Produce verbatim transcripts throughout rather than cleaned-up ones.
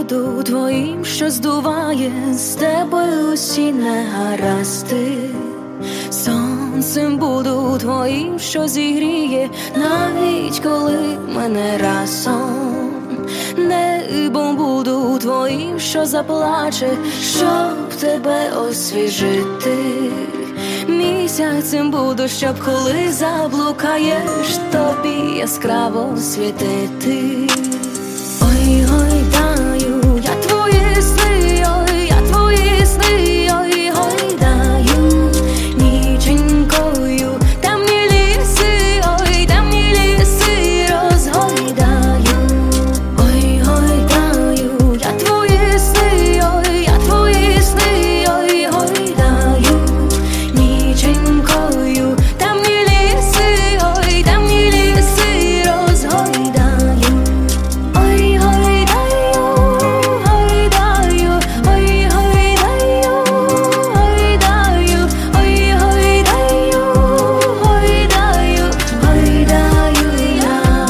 буду твоїм, що здуває з тебе усі негаразди. Сонцем буду твоїм, що зігріє, навіть коли мене разом. Небом буду твоїм, що заплаче, щоб тебе освіжити. Місяцем буду, щоб коли заблукаєш, тобі яскраво світити. Ой, гойдаю, я твої сни, ой, я твої сни, ой, гойдаю ніченькою, темні ліси, ой, темні ліси розгойдаю. Ой, гойдаю, я твої сни, ой, я твої сни, ой, гойдаю ніченькою, темні ліси, ой, темні ліси розгойдаю. Ой, гойдаю, гойдаю, ой, гойдаю, гойдаю, ой, гойдаю, гойдаю, гойдаю я.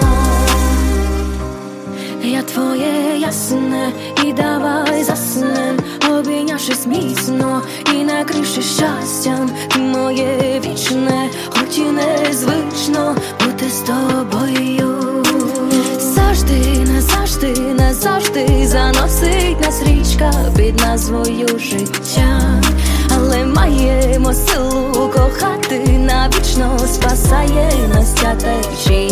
Я твоє ясне, і давай заснем, обійнявшись міцно і накривши щастям. Ти моє вічне, хоч і незвично бути з тобою. Завжди, назавжди, назавжди заносить нас річка під назвою життя. Але маємо силу кохати, навічно спасає нас ця течія.